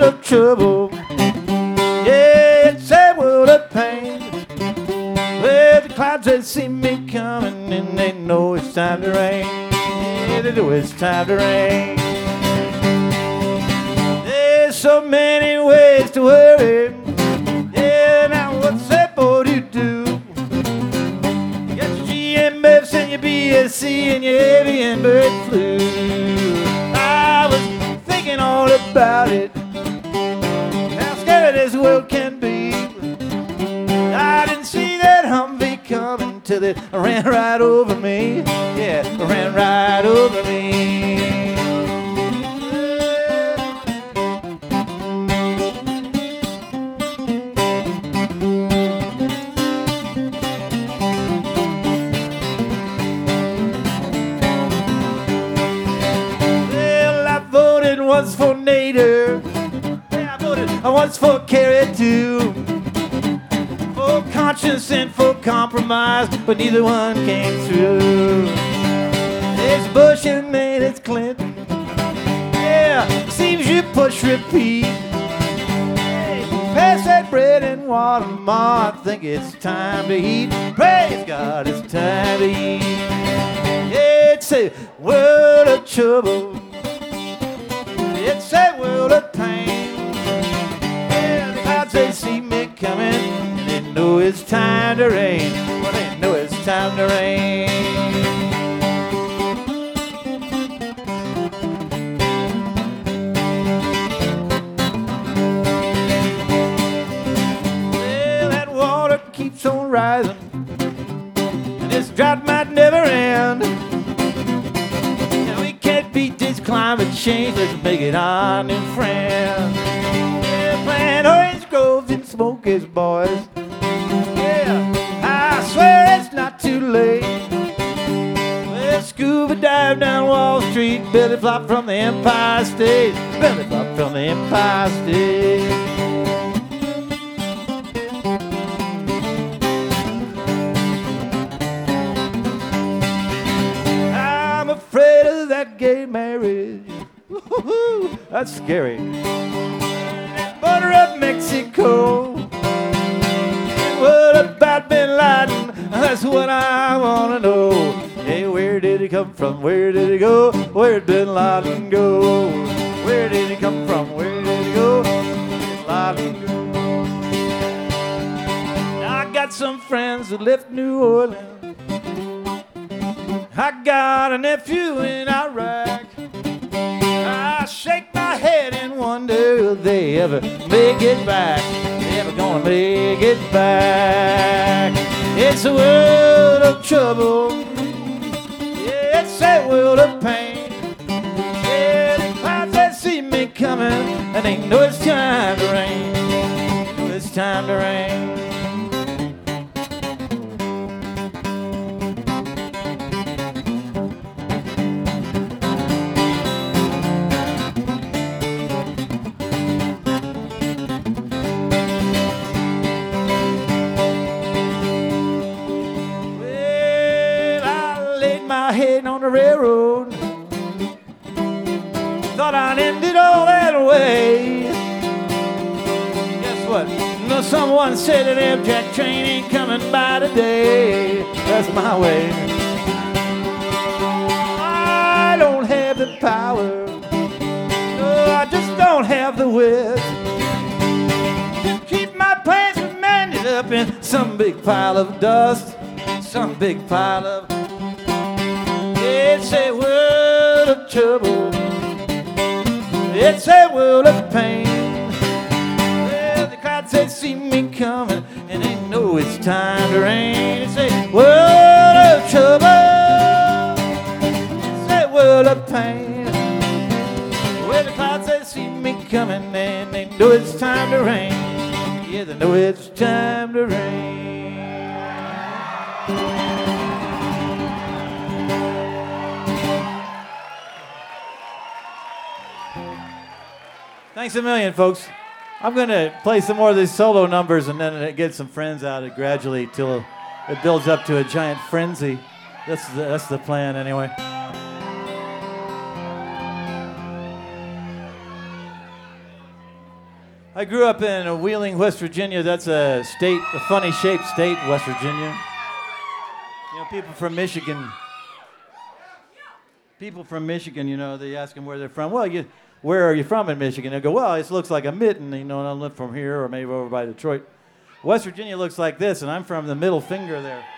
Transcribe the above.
of trouble. Yeah, it's a world of pain. Well, the clouds they see me coming and they know it's time to rain. Yeah, they know it's time to rain. There's so many ways to worry. Yeah, now what's that boy to do? You got your GMFs and your BSc and your avian bird flu. I was thinking all about it, how scary this world can be. I didn't see that Humvee coming till it ran right over me. Yeah, ran right over me. Well, I voted once for Nader. Yeah, I voted once for Kerry too. For conscience and for compromise, but neither one came through. It's Bush and then it's Clinton. Yeah, seems you push repeat. Hey, pass that bread and water, Ma. I think it's time to eat. Praise God, it's time to eat. Yeah, it's a world of trouble. It's a world of pain. Yeah, the clouds they see me coming. They know it's time to rain. Well, they know it's time to rain. Well, that water keeps on rising, and this drought might never end. Now we can't beat this climate change. Let's make it our new friend. Yeah, plant orange groves and smoke his boys. I swear it's not too late. Well, scuba dive down Wall Street, belly flop from the Empire State, belly flop from the Empire State. I'm afraid of that gay marriage. Woo-hoo-hoo, that's scary. That border of Mexico. What about Bin Laden? That's what I want to know. Hey, where did he come from? Where did he go? Where did Bin Laden go? Where did he come from? Where did he go? Bin Laden go? I got some friends that left New Orleans. I got a nephew in Iraq. I shake my head and wonder will they ever make it back. Never gonna make it back. It's a world of trouble. Yeah, it's a world of pain. Yeah, the clouds that see me coming, and they know it's time to rain. They know it's time to rain. On the railroad, thought I'd end it all that way. Guess what? No, someone said that Amtrak train ain't coming by today. That's my way. I don't have the power. No, I just don't have the wit to keep my plans remanded up in some big pile of dust, some big pile of. It's a world of trouble. It's a world of pain. Well, the clouds they see me coming, and they know it's time to rain. It's a world of trouble. It's a world of pain. Well, the clouds they see me coming, and they know it's time to rain. Yeah, they know it's time to rain. Thanks a million, folks. I'm going to play some more of these solo numbers and then get some friends out of it gradually till it builds up to a giant frenzy. That's the plan anyway. I grew up in Wheeling, West Virginia. That's a state, a funny shaped state, West Virginia. You know, people from Michigan, you know, they ask them where they're from. Well, where are you from in Michigan? They go, well, it looks like a mitten, you know, and I live from here or maybe over by Detroit. West Virginia looks like this, and I'm from the middle finger there.